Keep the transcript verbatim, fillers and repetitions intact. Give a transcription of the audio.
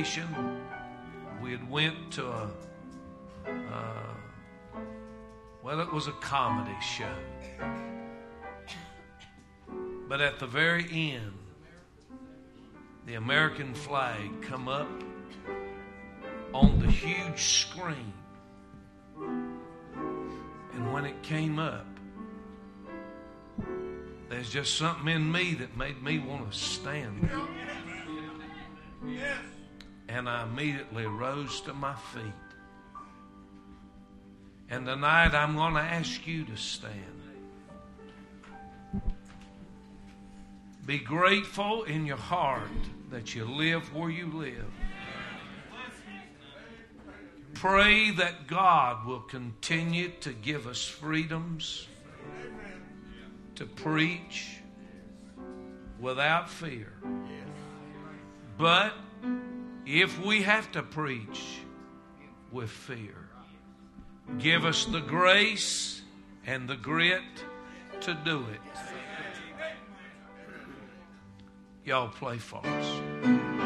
vacation. We had went to a, uh, well, it was a comedy show. But at the very end, the American flag come up on the huge screen. And when it came up, there's just something in me that made me want to stand there. And I immediately rose to my feet. And tonight I'm going to ask you to stand. Be grateful in your heart that you live where you live. Pray that God will continue to give us freedoms to preach without fear. But if we have to preach with fear, give us the grace and the grit to do it. Y'all play for us.